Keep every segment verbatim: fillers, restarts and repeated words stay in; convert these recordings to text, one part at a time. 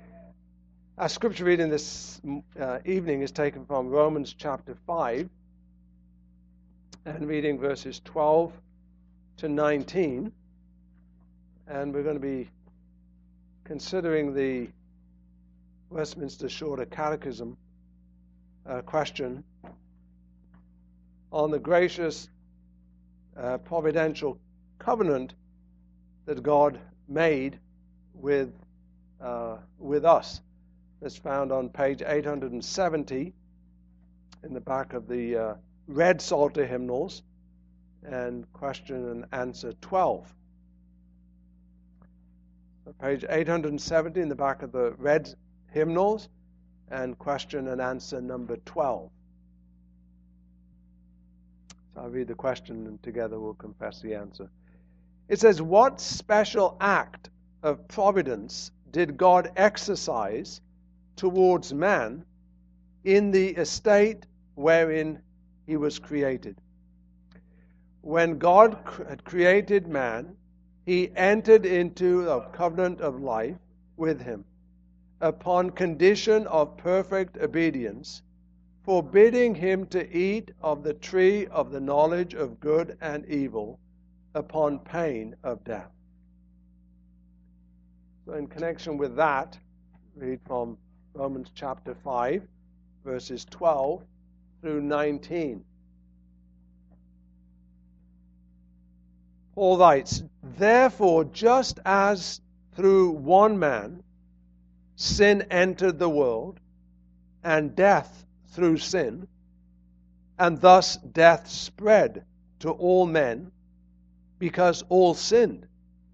Our scripture reading this uh, evening is taken from Romans chapter five and reading verses twelve to nineteen. And we're going to be considering the Westminster Shorter Catechism uh, question on the gracious uh, providential covenant that God made with uh, with us. That's found on page eight hundred seventy in the back of the uh, red Psalter hymnals, and question and answer twelve. So page eight hundred seventy in the back of the red hymnals, and question and answer number twelve. So I'll read the question and together we'll confess the answer. It says, what special act of providence did God exercise towards man in the estate wherein he was created? When God had created man, he entered into a covenant of life with him upon condition of perfect obedience, forbidding him to eat of the tree of the knowledge of good and evil upon pain of death. So in connection with that, read from Romans chapter five, verses twelve through nineteen. Paul writes, therefore, just as through one man sin entered the world, and death through sin, and thus death spread to all men, because all sinned.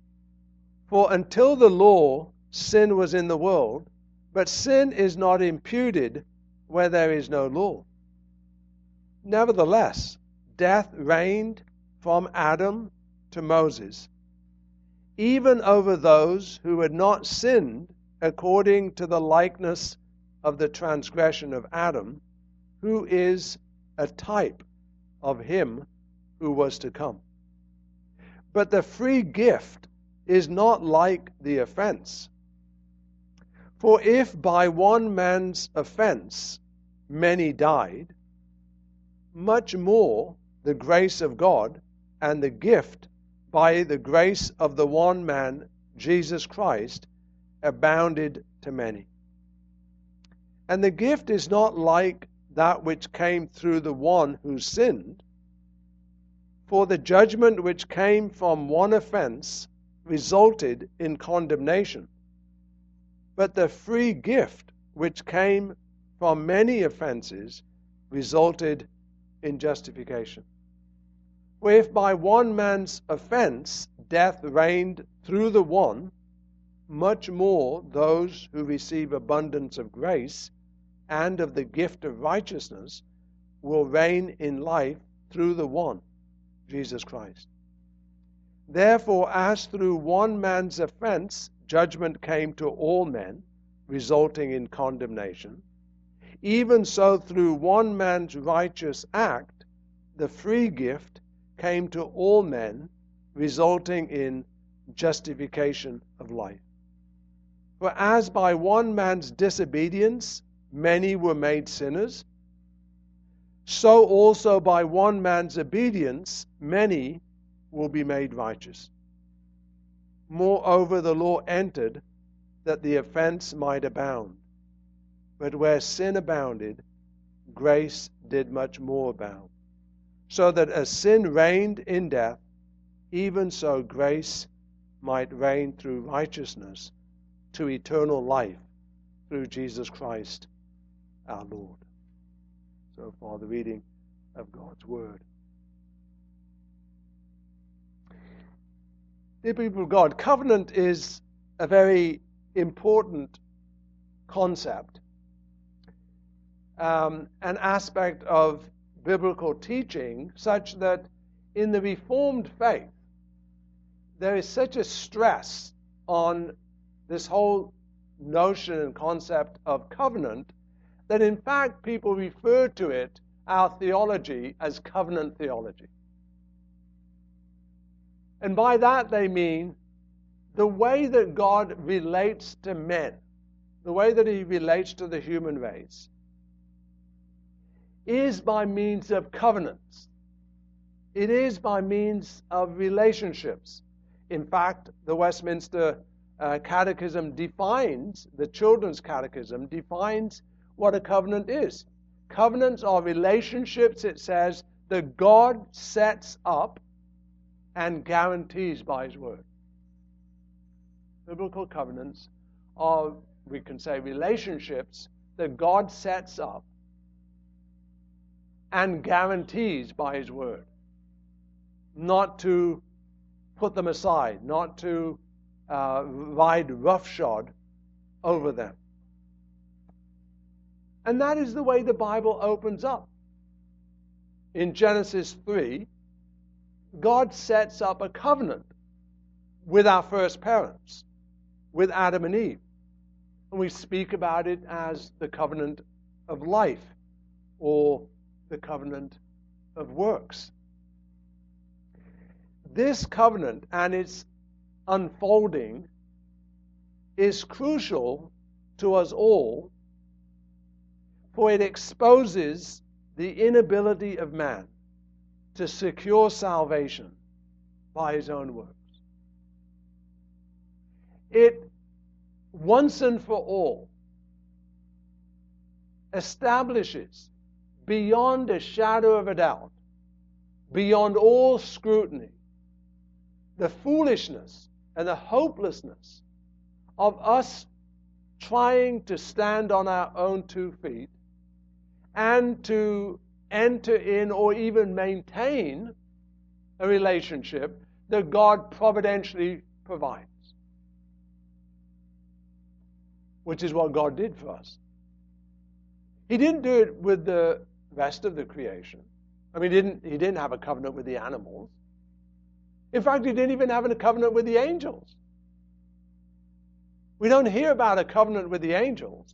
For until the law, sin was in the world, but sin is not imputed where there is no law. Nevertheless, death reigned from Adam to Moses, even over those who had not sinned according to the likeness of the transgression of Adam, who is a type of him who was to come. But the free gift is not like the offense. For if by one man's offense many died, much more the grace of God and the gift by the grace of the one man, Jesus Christ, abounded to many. And the gift is not like that which came through the one who sinned, for the judgment which came from one offense resulted in condemnation. But the free gift which came from many offenses resulted in justification. For if by one man's offense death reigned through the one, much more those who receive abundance of grace and of the gift of righteousness will reign in life through the one, Jesus Christ. Therefore, as through one man's offense judgment came to all men, resulting in condemnation, even so through one man's righteous act, the free gift came to all men, resulting in justification of life. For as by one man's disobedience many were made sinners, so also by one man's obedience many will be made righteous. Moreover, the law entered that the offense might abound. But where sin abounded, grace did much more abound. So that as sin reigned in death, even so grace might reign through righteousness to eternal life through Jesus Christ our Lord. So far, the reading of God's Word. Dear people of God, covenant is a very important concept, um, an aspect of biblical teaching, such that in the Reformed faith, there is such a stress on this whole notion and concept of covenant that in fact people refer to it, our theology, as covenant theology. And by that they mean the way that God relates to men the way that he relates to the human race, is by means of covenants. It is by means of relationships. In fact, the Westminster uh, Catechism defines, the Children's Catechism defines what a covenant is. Covenants are relationships, it says, that God sets up and guarantees by his word. Biblical covenants are, we can say, relationships that God sets up and guarantees by his word. Not to put them aside, not to uh, ride roughshod over them. And that is the way the Bible opens up. In Genesis three, God sets up a covenant with our first parents, with Adam and Eve. And we speak about it as the covenant of life or the covenant of works. This covenant and its unfolding is crucial to us all, for it exposes the inability of man to secure salvation by his own works. It, once and for all, establishes beyond a shadow of a doubt, beyond all scrutiny, the foolishness and the hopelessness of us trying to stand on our own two feet and to enter in or even maintain a relationship that God providentially provides. Which is what God did for us. He didn't do it with the rest of the creation. I mean, he didn't, he didn't have a covenant with the animals. In fact, he didn't even have a covenant with the angels. We don't hear about a covenant with the angels.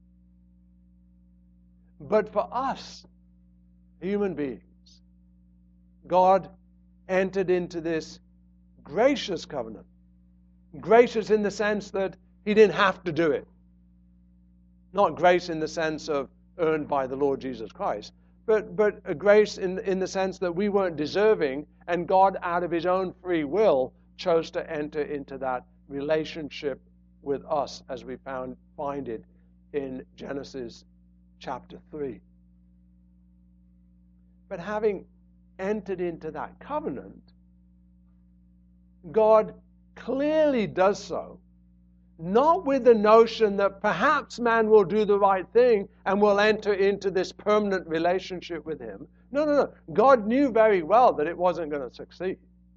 But for us, human beings, God entered into this gracious covenant. Gracious in the sense that he didn't have to do it. Not grace in the sense of earned by the Lord Jesus Christ, but, but a grace in, in the sense that we weren't deserving, and God, out of his own free will, chose to enter into that relationship with us, as we found find it in Genesis chapter three. But having entered into that covenant, God clearly does so, not with the notion that perhaps man will do the right thing and will enter into this permanent relationship with him. No, no, no. God knew very well that it wasn't going to succeed.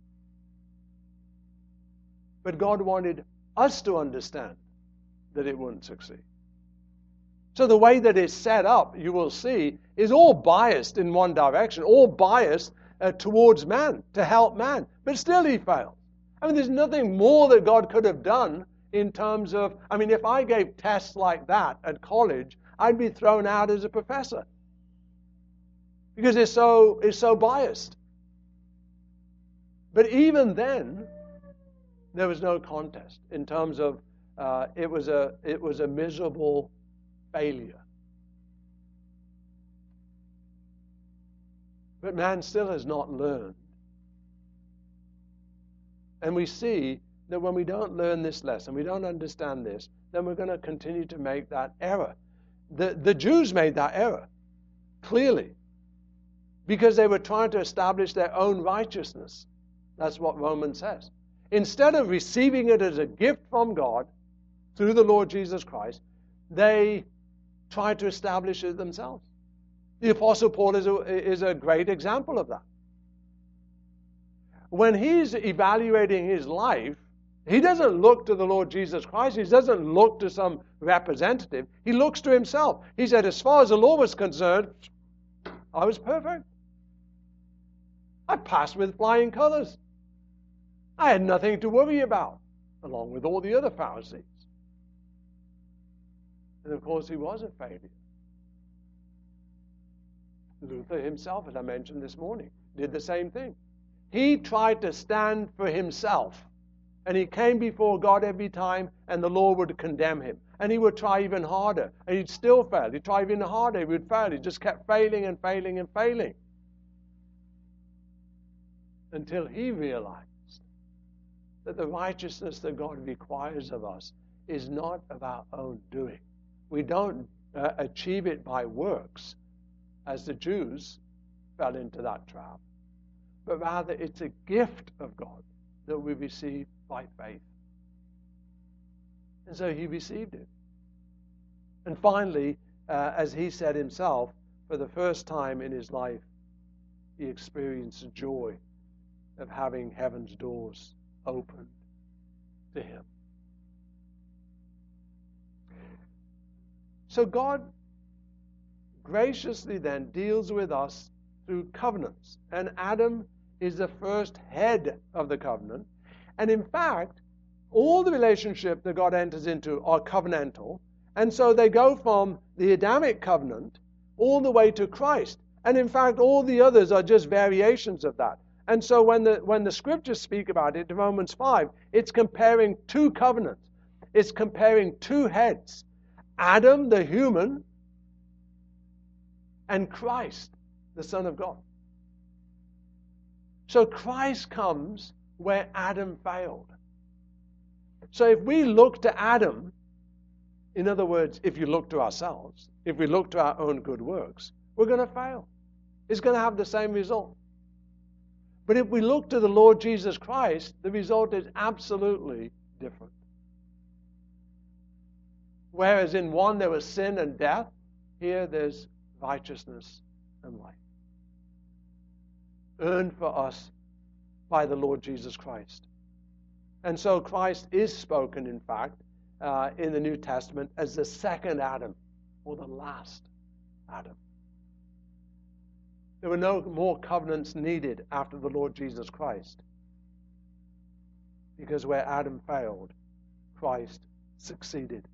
But God wanted us to understand that it wouldn't succeed. So the way that it's set up, you will see, is all biased in one direction, all biased uh, towards man, to help man. But still he fails. I mean, there's nothing more that God could have done in terms of, I mean, if I gave tests like that at college, I'd be thrown out as a professor. Because it's so, it's so biased. But even then, there was no contest in terms of uh, it was a it was a miserable failure. But man still has not learned. And we see that when we don't learn this lesson, we don't understand this, then we're going to continue to make that error. The, the Jews made that error, clearly, because they were trying to establish their own righteousness. That's what Romans says. Instead of receiving it as a gift from God through the Lord Jesus Christ, they tried to establish it themselves. The Apostle Paul is a, is a great example of that. When he's evaluating his life, he doesn't look to the Lord Jesus Christ. He doesn't look to some representative. He looks to himself. He said, as far as the law was concerned, I was perfect. I passed with flying colors. I had nothing to worry about, along with all the other Pharisees. And of course, he was a failure. Luther himself, as I mentioned this morning, did the same thing. He tried to stand for himself And he came before God every time, and the Lord would condemn him. And he would try even harder, and he'd still fail. He'd try even harder, he would fail. He just kept failing and failing and failing. Until he realized that the righteousness that God requires of us is not of our own doing. We don't uh, achieve it by works, as the Jews fell into that trap. But rather, it's a gift of God that we receive by faith. And so he received it. And finally, uh, as he said himself, for the first time in his life, he experienced the joy of having heaven's doors opened to him. So God graciously then deals with us through covenants. And Adam is the first head of the covenant. And in fact, all the relationship that God enters into are covenantal. And so they go from the Adamic covenant all the way to Christ. And in fact, all the others are just variations of that. And so when the when the scriptures speak about it in Romans five, it's comparing two covenants. It's comparing two heads. Adam, the human, and Christ, the Son of God. So Christ comes where Adam failed. So if we look to Adam, in other words, if you look to ourselves, if we look to our own good works, we're going to fail. It's going to have the same result. But if we look to the Lord Jesus Christ, the result is absolutely different. Whereas in one there was sin and death, here there's righteousness and life. Earned for us by the Lord Jesus Christ. And so Christ is spoken, in fact, uh, in the New Testament as the second Adam, or the last Adam. There were no more covenants needed after the Lord Jesus Christ. Because where Adam failed, Christ succeeded.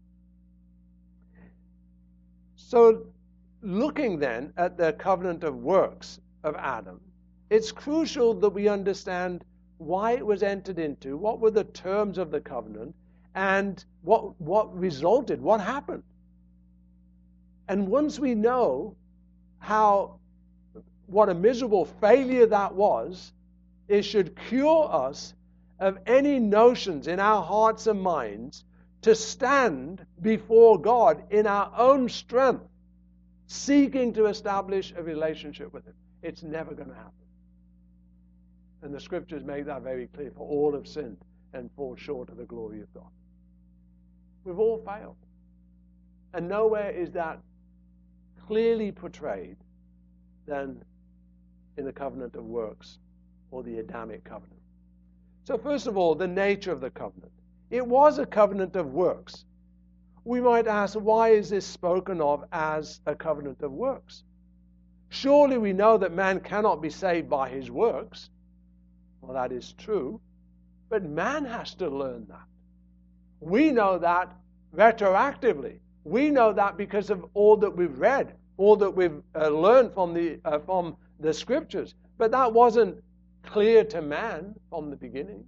So, looking then at the covenant of works of Adam, it's crucial that we understand why it was entered into, what were the terms of the covenant, and what, what resulted, what happened. And once we know how, what a miserable failure that was, it should cure us of any notions in our hearts and minds to stand before God in our own strength, seeking to establish a relationship with Him. It's never going to happen. And the scriptures make that very clear. For all have sinned and fall short of the glory of God. We've all failed. And nowhere is that clearly portrayed than in the covenant of works or the Adamic covenant. So first of all, the nature of the covenant. It was a covenant of works. We might ask, why is this spoken of as a covenant of works? Surely we know that man cannot be saved by his works. Well, that is true. But man has to learn that. We know that retroactively. We know that because of all that we've read, all that we've uh, learned from the, uh, from the scriptures. But that wasn't clear to man from the beginning.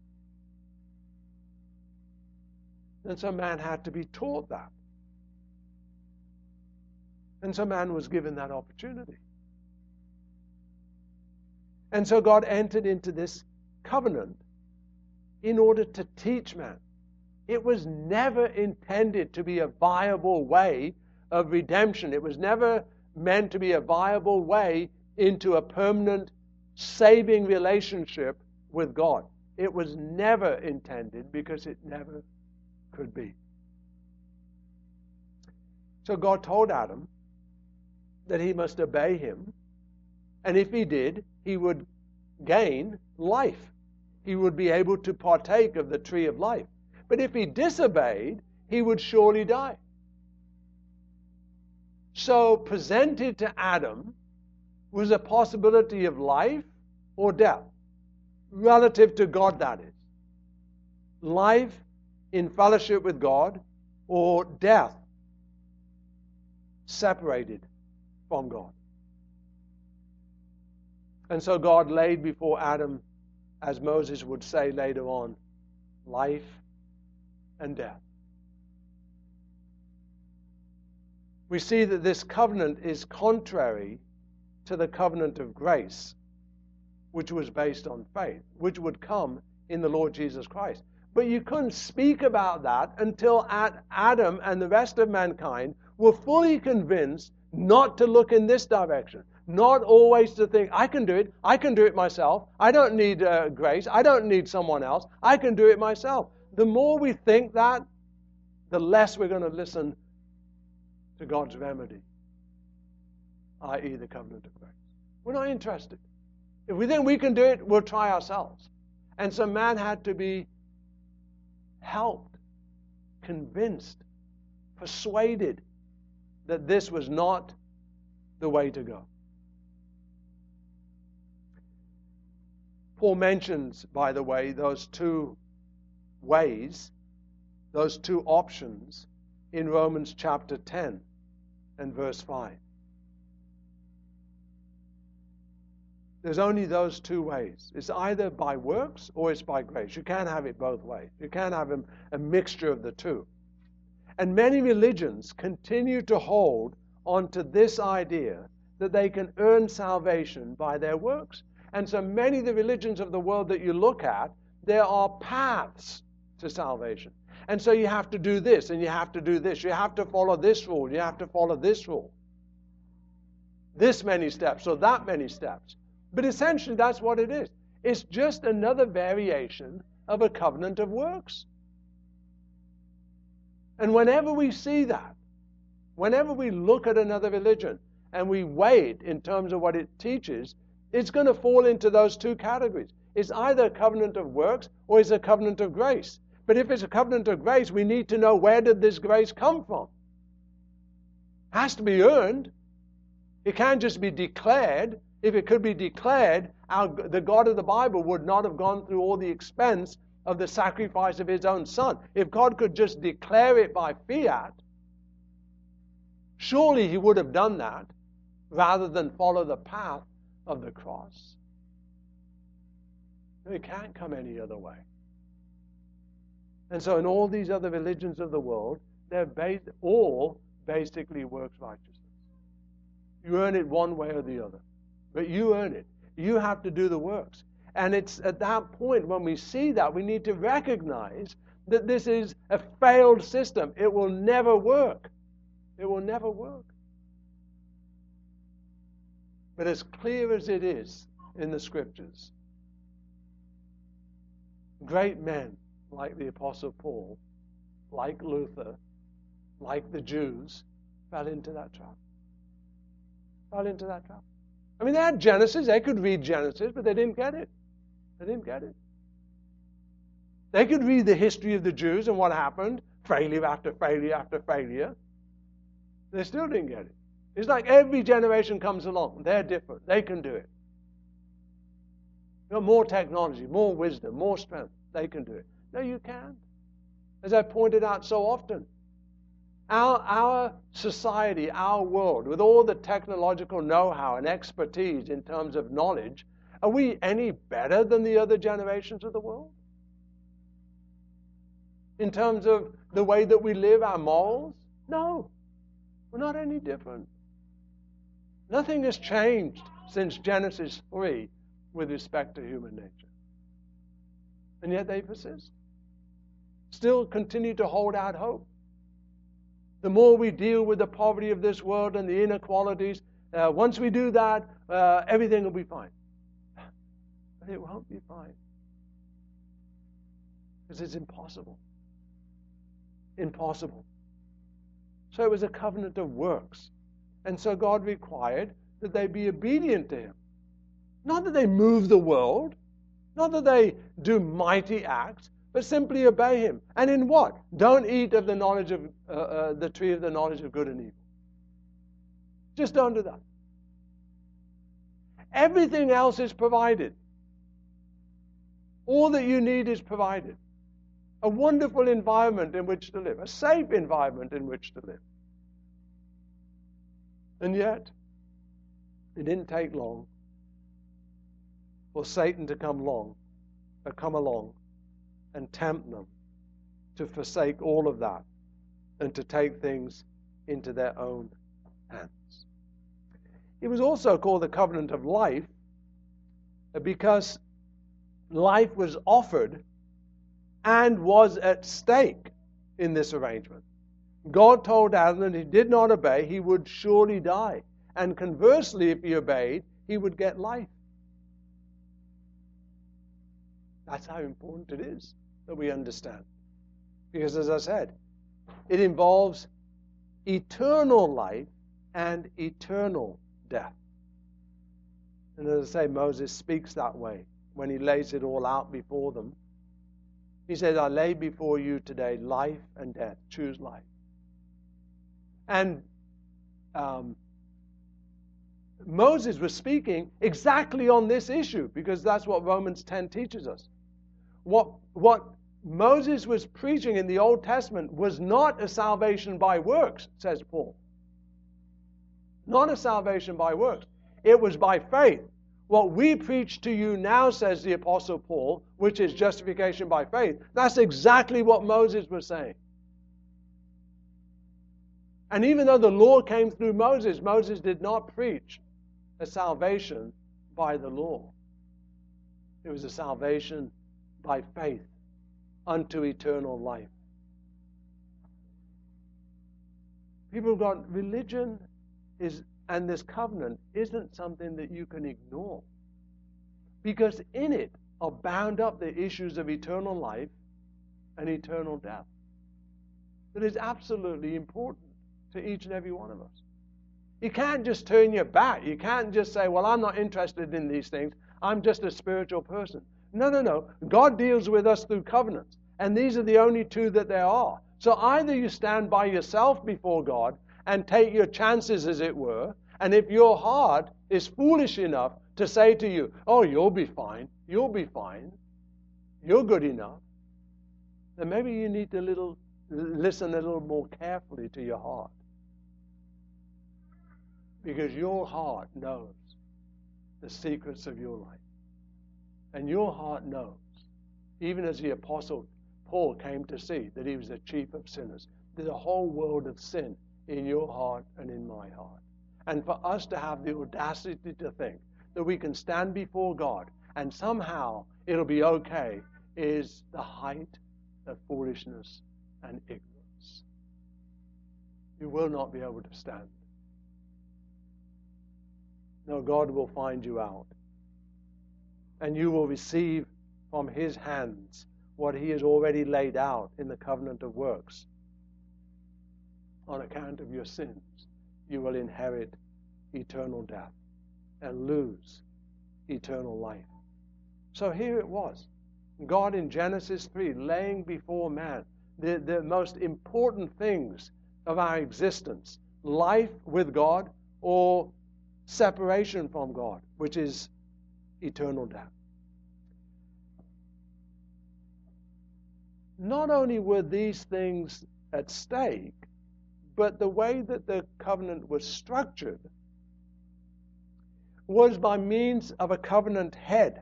And so man had to be taught that. And so man was given that opportunity. And so God entered into this covenant in order to teach man. It was never intended to be a viable way of redemption. It was never meant to be a viable way into a permanent saving relationship with God. It was never intended because it never could be. So God told Adam that he must obey him, and if he did, he would gain life. He would be able to partake of the tree of life. But if he disobeyed, he would surely die. So presented to Adam was a possibility of life or death, relative to God, that is. Life in fellowship with God, or death separated from God. And so God laid before Adam, as Moses would say later on, life and death. We see that this covenant is contrary to the covenant of grace, which was based on faith, which would come in the Lord Jesus Christ. But you couldn't speak about that until Adam and the rest of mankind were fully convinced not to look in this direction, not always to think, I can do it, I can do it myself, I don't need uh, grace, I don't need someone else, I can do it myself. The more we think that, the less we're going to listen to God's remedy, that is the covenant of grace. We're not interested. If we think we can do it, we'll try ourselves. And so man had to be helped, convinced, persuaded that this was not the way to go. Paul mentions, by the way, those two ways, those two options in Romans chapter ten and verse five. There's only those two ways. It's either by works or it's by grace. You can't have it both ways. You can't have a, a mixture of the two. And many religions continue to hold onto this idea that they can earn salvation by their works. And so many of the religions of the world that you look at, there are paths to salvation. And so you have to do this and you have to do this. You have to follow this rule. You have to follow this rule. This many steps or that many steps. But essentially that's what it is. It's just another variation of a covenant of works. And whenever we see that, whenever we look at another religion and we weigh it in terms of what it teaches, it's going to fall into those two categories. It's either a covenant of works or it's a covenant of grace. But if it's a covenant of grace, we need to know, where did this grace come from? It has to be earned. It can't just be declared. If it could be declared, our, the God of the Bible would not have gone through all the expense of the sacrifice of his own son. If God could just declare it by fiat, surely he would have done that rather than follow the path of the cross. It can't come any other way. And so in all these other religions of the world, they're based, all basically works righteousness. You earn it one way or the other. But you earn it. You have to do the works. And it's at that point when we see that, we need to recognize that this is a failed system. It will never work. It will never work. But as clear as it is in the Scriptures, great men like the Apostle Paul, like Luther, like the Jews, fell into that trap. Fell into that trap. I mean, they had Genesis. They could read Genesis, but they didn't get it. They didn't get it. They could read the history of the Jews and what happened, failure after failure after failure. They still didn't get it. It's like every generation comes along. They're different. They can do it. You know, more technology, more wisdom, more strength. They can do it. No, you can't. As I pointed out so often, our, our society, our world, with all the technological know-how and expertise in terms of knowledge, are we any better than the other generations of the world? In terms of the way that we live, our morals? No. We're not any different. Nothing has changed since Genesis three with respect to human nature. And yet they persist. Still continue to hold out hope. The more we deal with the poverty of this world and the inequalities, uh, once we do that, uh, everything will be fine. But it won't be fine. Because it's impossible. Impossible. So it was a covenant of works. And so God required that they be obedient to him. Not that they move the world, not that they do mighty acts, but simply obey him. And in what? Don't eat of the knowledge of uh, uh, the tree of the knowledge of good and evil. Just don't do that. Everything else is provided. All that you need is provided. A wonderful environment in which to live, a safe environment in which to live. And yet, it didn't take long for Satan to come along, or come along, and tempt them to forsake all of that and to take things into their own hands. It was also called the covenant of life because life was offered and was at stake in this arrangement. God told Adam that if he did not obey, he would surely die. And conversely, if he obeyed, he would get life. That's how important it is that we understand. Because as I said, it involves eternal life and eternal death. And as I say, Moses speaks that way when he lays it all out before them. He says, I lay before you today life and death. Choose life. And um, Moses was speaking exactly on this issue because that's what Romans ten teaches us. What, what Moses was preaching in the Old Testament was not a salvation by works, says Paul. Not a salvation by works. It was by faith. What we preach to you now, says the Apostle Paul, which is justification by faith, that's exactly what Moses was saying. And even though the law came through Moses, Moses did not preach a salvation by the law. It was a salvation by faith unto eternal life. People have got religion is and this covenant isn't something that you can ignore. Because in it are bound up the issues of eternal life and eternal death. That is absolutely important to each and every one of us. You can't just turn your back. You can't just say, well, I'm not interested in these things. I'm just a spiritual person. No, no, no. God deals with us through covenants. And these are the only two that there are. So either you stand by yourself before God and take your chances, as it were, and if your heart is foolish enough to say to you, oh, you'll be fine, you'll be fine, you're good enough, then maybe you need to little, listen a little more carefully to your heart. Because your heart knows the secrets of your life. And your heart knows, even as the Apostle Paul came to see that he was the chief of sinners, there's a whole world of sin in your heart and in my heart. And for us to have the audacity to think that we can stand before God and somehow it'll be okay is the height of foolishness and ignorance. You will not be able to stand. No, God will find you out. And you will receive from his hands what he has already laid out in the covenant of works. On account of your sins, you will inherit eternal death and lose eternal life. So here it was. God in Genesis three laying before man the, the most important things of our existence. Life with God or separation from God, which is eternal death. Not only were these things at stake, but the way that the covenant was structured was by means of a covenant head.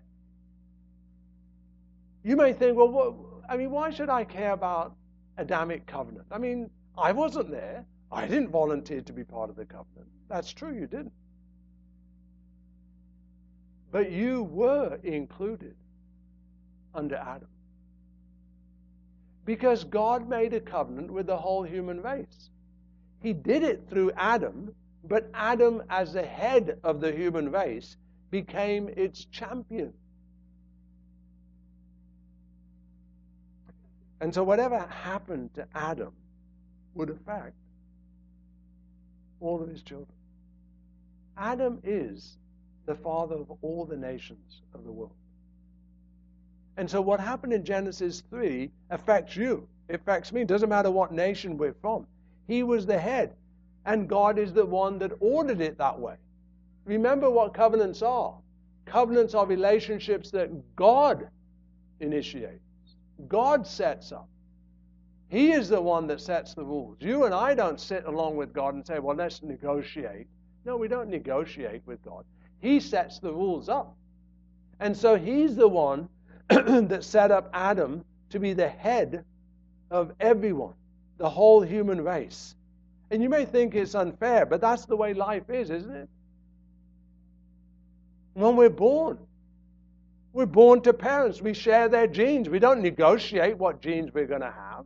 You may think, well, what, I mean, why should I care about Adamic covenant? I mean, I wasn't there. I didn't volunteer to be part of the covenant. That's true, you didn't. But you were included under Adam. Because God made a covenant with the whole human race. He did it through Adam, but Adam, as the head of the human race, became its champion. And so whatever happened to Adam would affect all of his children. Adam is the father of all the nations of the world. And so what happened in Genesis three affects you. It affects me. It doesn't matter what nation we're from. He was the head. And God is the one that ordered it that way. Remember what covenants are. Covenants are relationships that God initiates. God sets up. He is the one that sets the rules. You and I don't sit along with God and say, well, let's negotiate. No, we don't negotiate with God. He sets the rules up. And so he's the one that set up Adam to be the head of everyone, the whole human race. And you may think it's unfair, but that's the way life is, isn't it? When we're born, we're born to parents. We share their genes. We don't negotiate what genes we're going to have.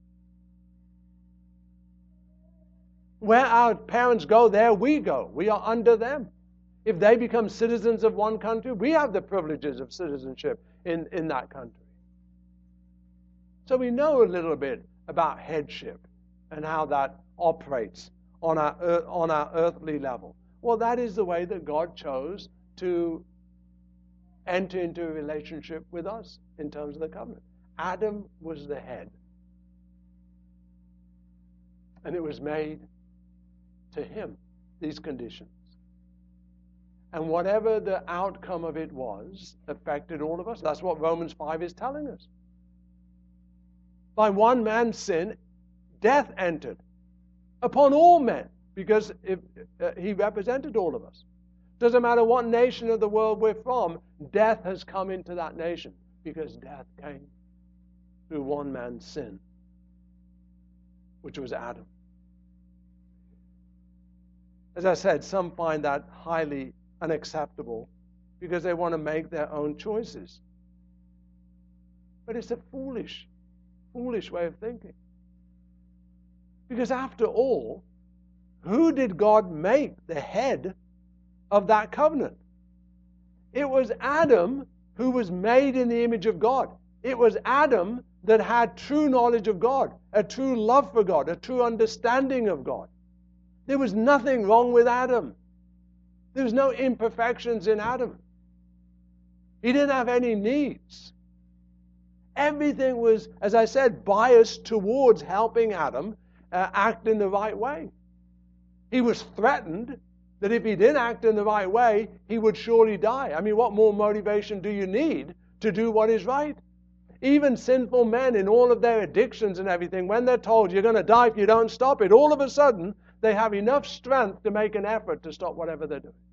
Where our parents go, there we go. We are under them. If they become citizens of one country, we have the privileges of citizenship in, in that country. So we know a little bit about headship and how that operates on our, on our earthly level. Well, that is the way that God chose to enter into a relationship with us in terms of the covenant. Adam was the head. And it was made to him, these conditions. And whatever the outcome of it was, affected all of us. That's what Romans five is telling us. By one man's sin, death entered upon all men, because if, uh, he represented all of us. Doesn't matter what nation of the world we're from, death has come into that nation, because death came through one man's sin, which was Adam. As I said, some find that highly unacceptable because they want to make their own choices. But it's a foolish, foolish way of thinking. Because after all, who did God make the head of that covenant? It was Adam, who was made in the image of God. It was Adam that had true knowledge of God, a true love for God, a true understanding of God. There was nothing wrong with Adam. There was no imperfections in Adam. He didn't have any needs. Everything was, as I said, biased towards helping Adam uh, act in the right way. He was threatened that if he didn't act in the right way, he would surely die. I mean, what more motivation do you need to do what is right? Even sinful men in all of their addictions and everything, when they're told you're going to die if you don't stop it, all of a sudden they have enough strength to make an effort to stop whatever they're doing.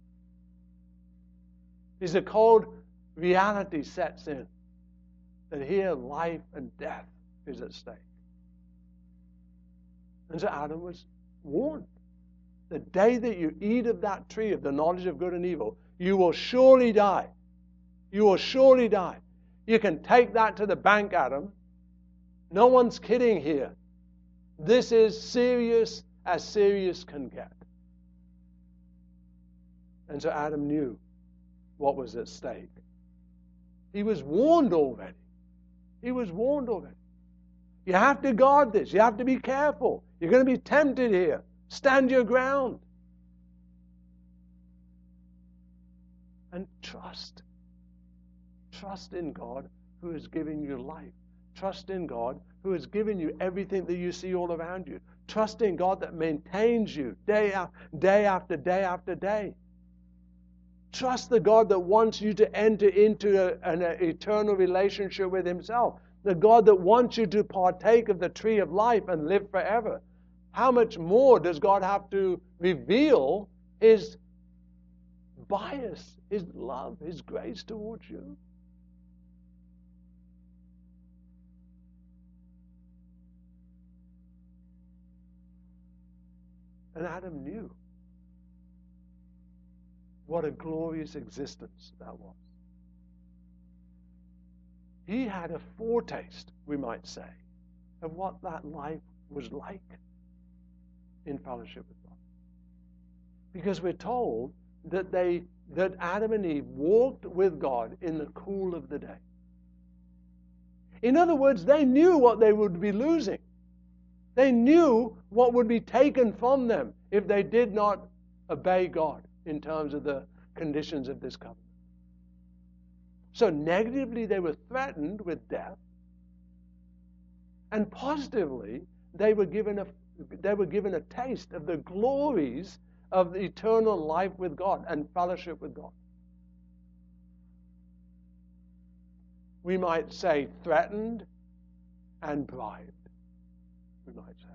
It's a cold reality sets in that here life and death is at stake. And so Adam was warned. The day that you eat of that tree of the knowledge of good and evil, you will surely die. You will surely die. You can take that to the bank, Adam. No one's kidding here. This is serious as serious can get. And so Adam knew what was at stake. He was warned already. He was warned already. You have to guard this. You have to be careful. You're going to be tempted here. Stand your ground. And trust. Trust in God who has given you life. Trust in God who has given you everything that you see all around you. Trust in God that maintains you day after day after day after day. Trust the God that wants you to enter into a, an a eternal relationship with Himself. The God that wants you to partake of the tree of life and live forever. How much more does God have to reveal His bias, His love, His grace towards you? And Adam knew what a glorious existence that was. He had a foretaste, we might say, of what that life was like in fellowship with God. Because we're told that they that Adam and Eve walked with God in the cool of the day. In other words, they knew what they would be losing. They knew what would be taken from them if they did not obey God in terms of the conditions of this covenant. So negatively, they were threatened with death. And positively, they were given a, they were given a taste of the glories of the eternal life with God and fellowship with God. We might say threatened and bribed, we might say.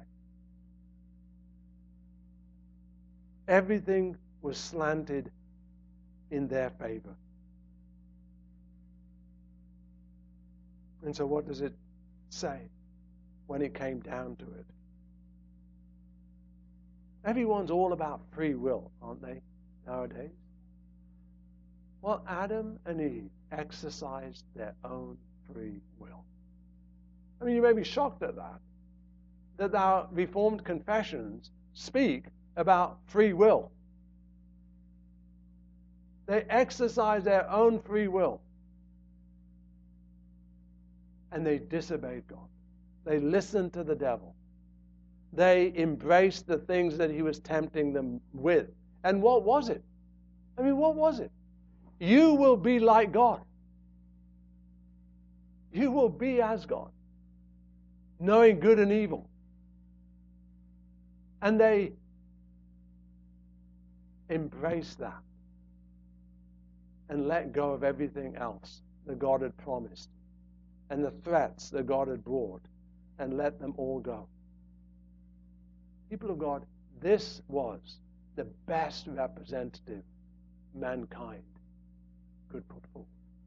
Everything was slanted in their favor. And so what does it say when it came down to it? Everyone's all about free will, aren't they, nowadays? Well, Adam and Eve exercised their own free will. I mean, you may be shocked at that, that our Reformed confessions speak about free will. They exercise their own free will. And they disobeyed God. They listened to the devil. They embraced the things that he was tempting them with. And what was it? I mean, what was it? You will be like God. You will be as God, knowing good and evil. And they embraced that and let go of everything else that God had promised and the threats that God had brought and let them all go. People of God, this was the best representative mankind could put forward.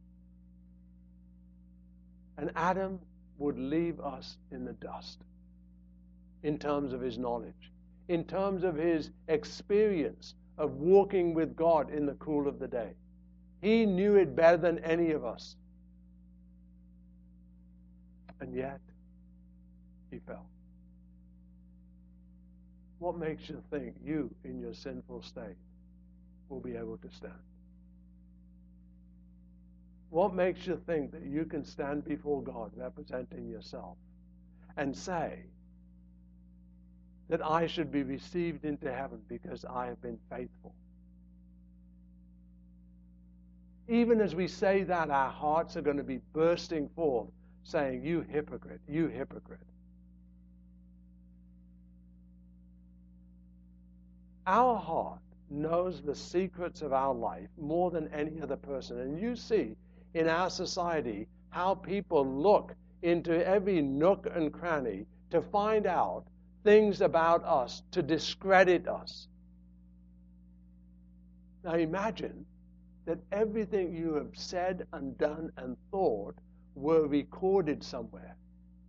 And Adam would leave us in the dust in terms of his knowledge, in terms of his experience of walking with God in the cool of the day. He knew it better than any of us. And yet, he fell. What makes you think you, in your sinful state, will be able to stand? What makes you think that you can stand before God representing yourself and say that I should be received into heaven because I have been faithful? Even as we say that, our hearts are going to be bursting forth saying, you hypocrite, you hypocrite. Our heart knows the secrets of our life more than any other person. And you see in our society how people look into every nook and cranny to find out things about us, to discredit us. Now imagine that everything you have said and done and thought were recorded somewhere.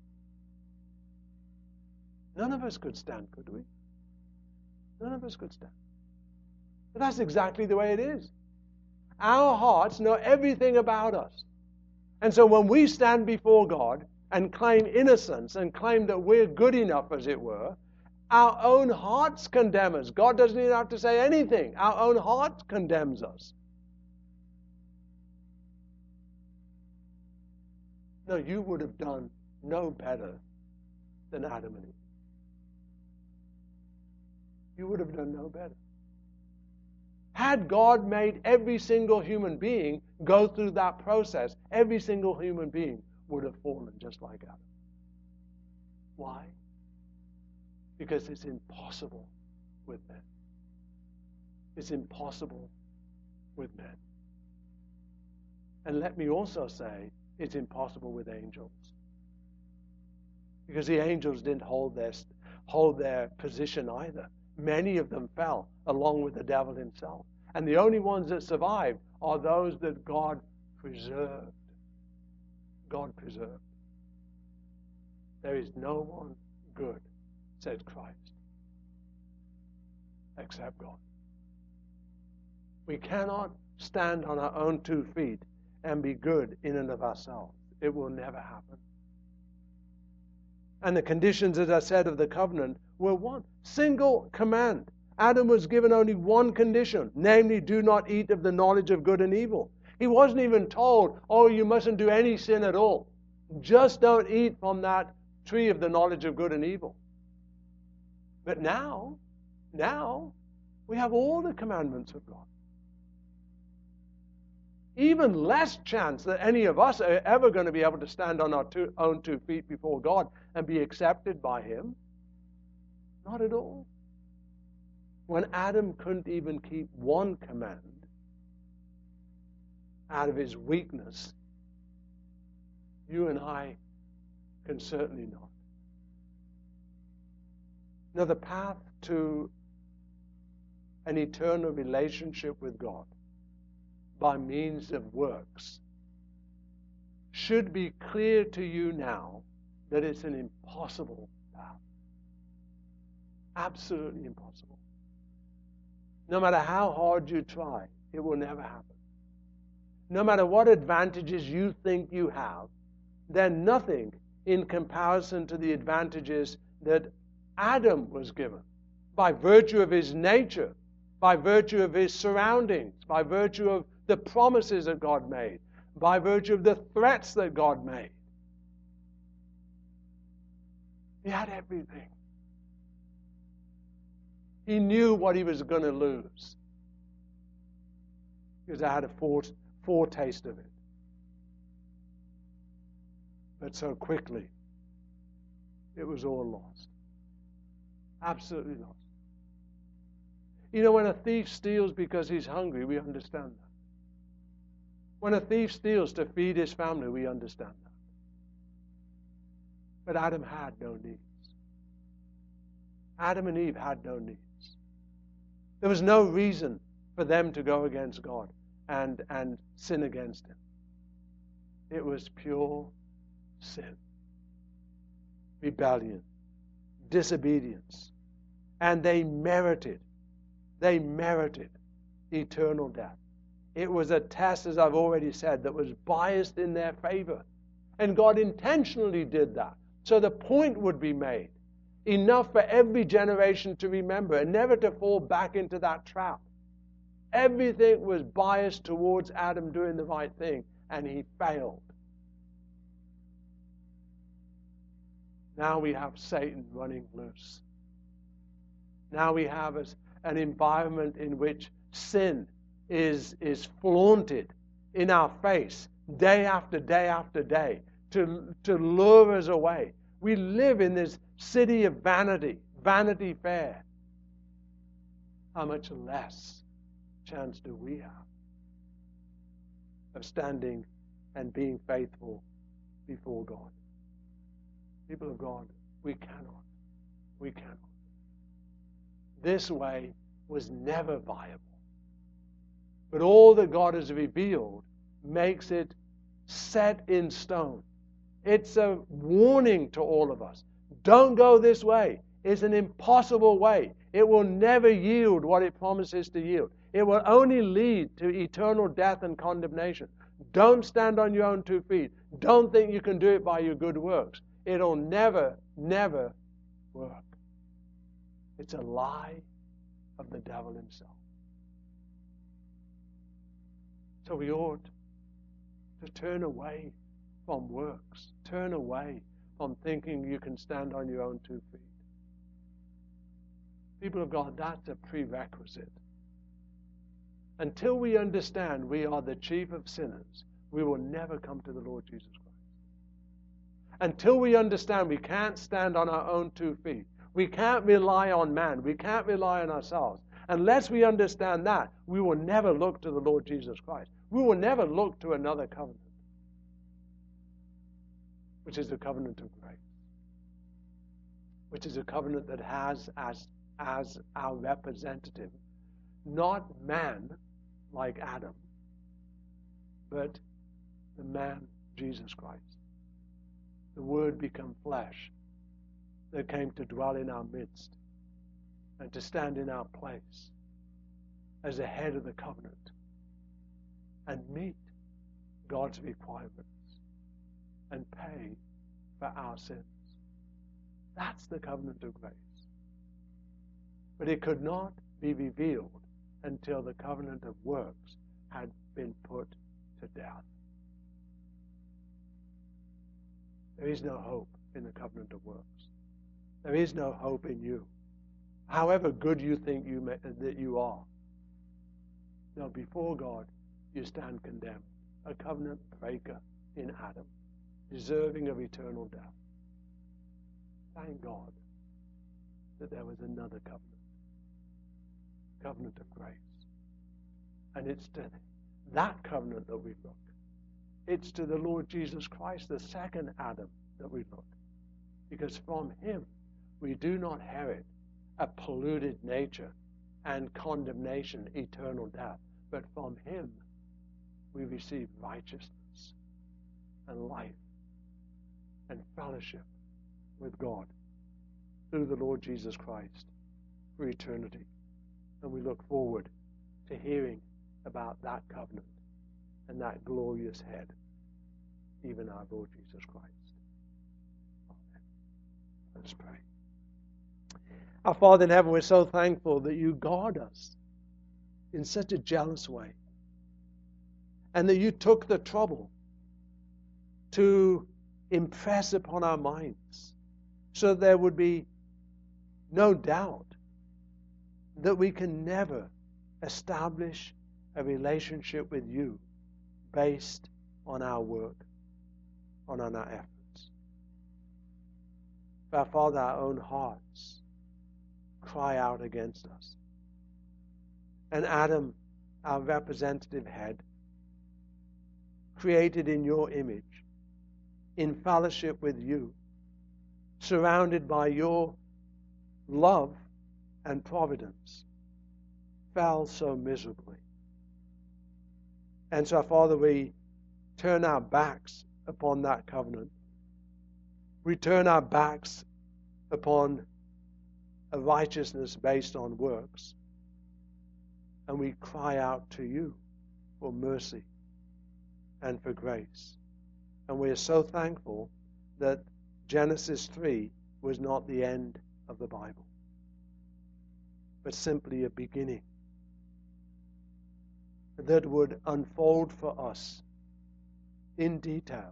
None of us could stand, could we? None of us could stand. But that's exactly the way it is. Our hearts know everything about us. And so when we stand before God and claim innocence and claim that we're good enough, as it were, our own hearts condemn us. God doesn't even have to say anything. Our own heart condemns us. No, you would have done no better than Adam and Eve. You would have done no better. Had God made every single human being go through that process, every single human being would have fallen just like Adam. Why? Because it's impossible with men. It's impossible with men. And let me also say, it's impossible with angels. Because the angels didn't hold their, hold their position either. Many of them fell along with the devil himself. And the only ones that survived are those that God preserved. God preserved. There is no one good, said Christ, except God. We cannot stand on our own two feet and be good in and of ourselves. It will never happen. And the conditions, as I said, of the covenant were one single command. Adam was given only one condition, namely, do not eat of the knowledge of good and evil. He wasn't even told, oh, you mustn't do any sin at all. Just don't eat from that tree of the knowledge of good and evil. But now, now, we have all the commandments of God. Even less chance that any of us are ever going to be able to stand on our two, own two feet before God and be accepted by Him. Not at all. When Adam couldn't even keep one command out of his weakness, you and I can certainly not. Now, the path to an eternal relationship with God by means of works should be clear to you now that it's an impossible path. Absolutely impossible. No matter how hard you try, it will never happen. No matter what advantages you think you have, they're nothing in comparison to the advantages that Adam was given by virtue of his nature, by virtue of his surroundings, by virtue of the promises that God made, by virtue of the threats that God made. He had everything. He knew what he was going to lose because I had a foretaste of it. But so quickly, it was all lost. Absolutely lost. You know, when a thief steals because he's hungry, we understand that. When a thief steals to feed his family, we understand that. But Adam had no needs. Adam and Eve had no needs. There was no reason for them to go against God and, and sin against Him. It was pure sin, rebellion, disobedience. And they merited, they merited eternal death. It was a test, as I've already said, that was biased in their favor. And God intentionally did that. So the point would be made. Enough for every generation to remember and never to fall back into that trap. Everything was biased towards Adam doing the right thing, and he failed. Now we have Satan running loose. Now we have an environment in which sin is, is flaunted in our face day after day after day to, to lure us away. We live in this city of vanity, Vanity Fair. How much less chance do we have of standing and being faithful before God? People of God, we cannot. We cannot. This way was never viable. But all that God has revealed makes it set in stone. It's a warning to all of us. Don't go this way. It's an impossible way. It will never yield what it promises to yield. It will only lead to eternal death and condemnation. Don't stand on your own two feet. Don't think you can do it by your good works. It'll never, never work. It's a lie of the devil himself. So we ought to turn away from works. Turn away from thinking you can stand on your own two feet. People of God, that's a prerequisite. Until we understand we are the chief of sinners, we will never come to the Lord Jesus Christ. Until we understand we can't stand on our own two feet, we can't rely on man, we can't rely on ourselves. Unless we understand that, we will never look to the Lord Jesus Christ. We will never look to another covenant, which is the covenant of grace, which is a covenant that has as, as our representative not man like Adam, but the man Jesus Christ. The Word become flesh that came to dwell in our midst and to stand in our place as the head of the covenant and meet God's requirements and pay for our sins. That's the covenant of grace. But it could not be revealed until the covenant of works had been put to death. There is no hope in the covenant of works. There is no hope in you, however good you think you may, that you are. No, before God, you stand condemned, a covenant breaker in Adam, deserving of eternal death. Thank God that there was another covenant, covenant of grace. And it's to that covenant that we look. It's to the Lord Jesus Christ, the second Adam, that we look. Because from him, we do not inherit a polluted nature and condemnation, eternal death. But from him, we receive righteousness and life and fellowship with God through the Lord Jesus Christ for eternity. And we look forward to hearing about that covenant and that glorious head, even our Lord Jesus Christ. Amen. Let us pray. Our Father in heaven, we're so thankful that you guard us in such a jealous way, and that you took the trouble to impress upon our minds so there would be no doubt that we can never establish a relationship with you based on our work, on our efforts. Our Father, our own hearts cry out against us. And Adam, our representative head, created in your image, in fellowship with you, surrounded by your love and providence, fell so miserably. And so, Father, we turn our backs upon that covenant. We turn our backs upon a righteousness based on works. And we cry out to you for mercy and for grace. And we are so thankful that Genesis three was not the end of the Bible, but simply a beginning that would unfold for us in detail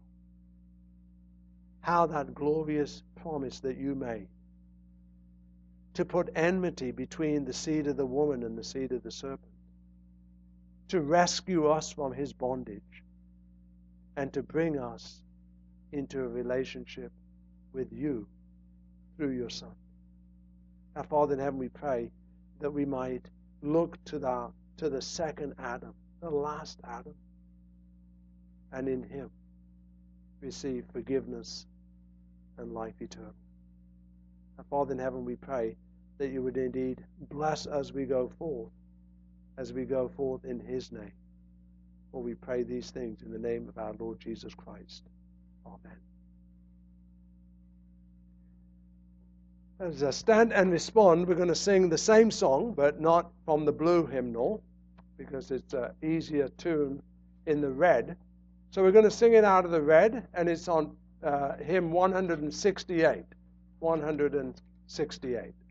how that glorious promise that you made to put enmity between the seed of the woman and the seed of the serpent, to rescue us from his bondage, and to bring us into a relationship with you through your Son. Our Father in heaven, we pray that we might look to the, to the second Adam, the last Adam, and in him receive forgiveness and life eternal. Our Father in heaven, we pray that you would indeed bless as we go forth, as we go forth in his name. For we pray these things in the name of our Lord Jesus Christ. Amen. As a stand and respond, we're going to sing the same song, but not from the blue hymnal, because it's an easier tune in the red. So we're going to sing it out of the red, and it's on uh, hymn one hundred sixty-eight. one hundred sixty-eight.